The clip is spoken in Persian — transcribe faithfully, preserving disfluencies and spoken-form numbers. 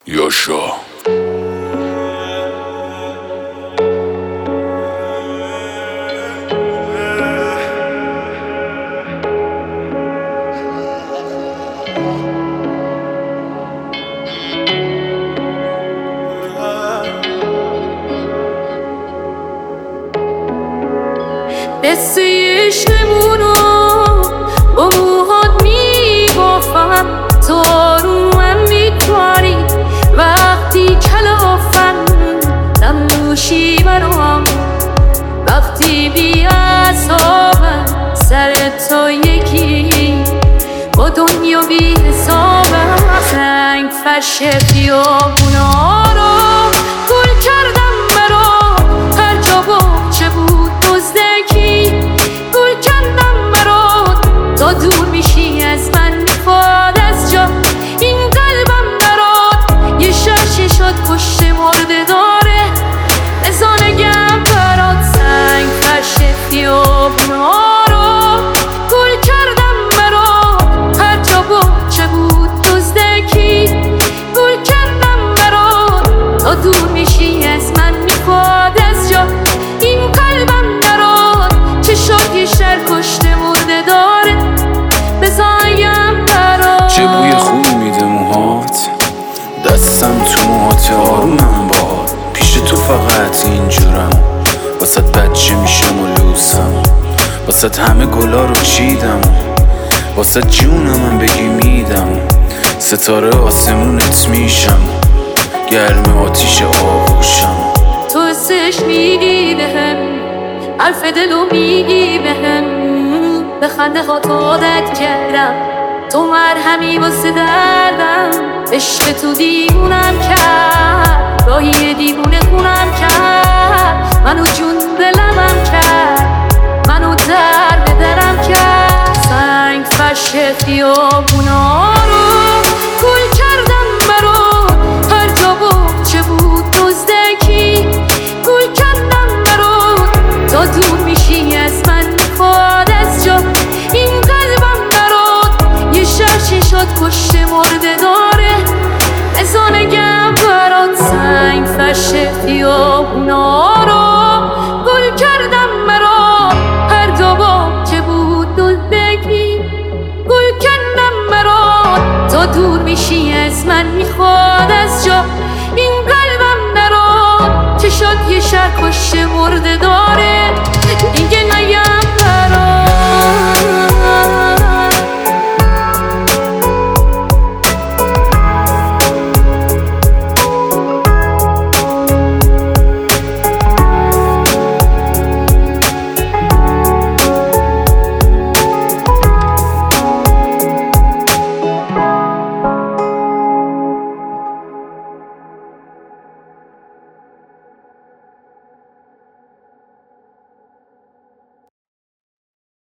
یاشا قصه عشقمونو با موهات میبافم، تو رو هم میتوانی وقتی کلافم دم نوشی برام، وقتی بی اعصابم سر تو یکی با دنیا بی حسابم. سنگ فرش خیابونا رو گل کردم برا، هر جا باغچه بود دزدکی گل کردم برات. تا دور میشی از من میخواد از جا این قلبم برات، یه شرشی شد پشت مرده داره بزا نگم برات. سنگ فرش خیابونا رو گل کردم برات، هر جا باغچه بود دزدکی گل کردم برات. تا دور میشی از من میخواد از جا این قلبم برات، چه شد یه شر کشته مرده داره بزایم برات. چه بوی خوبی میده موهات، دستم تو موهات آرومم باد. پیش تو فقط اینجورم، واسه بچه میشم و لوسم، واسه همه گلا رو چیدم، واسه جونم هم بگی میدم. ستاره آسمونت میشم، گرم آتیش آغوشم. تو حسش میگی بهم، حرف دلو میگی بهم، به خنده ها عادت کردم، تو مرهمی واسه دردم. عشق تو دیوونم کرد، راهی دیوونه خونم کرد، منو جون دلمم کرد، منو در به درم کرد. سنگ فرش خیابونا رو گل کردم برات، هر جا باغچه بود دزدکی گل کردم برات. تا دور میشی از من میخواد از جا این قلبم برات، یه شرشی شد پشت مرده داره بزا نگم برات. سنگ فرش خیابونا رو گل کردم برات، هر جا باغچه بود دزدکی گل کردم برات. تا دور میشی از من میخواد از جا این قلبم برات، چه شد یه شر کشته مرده داره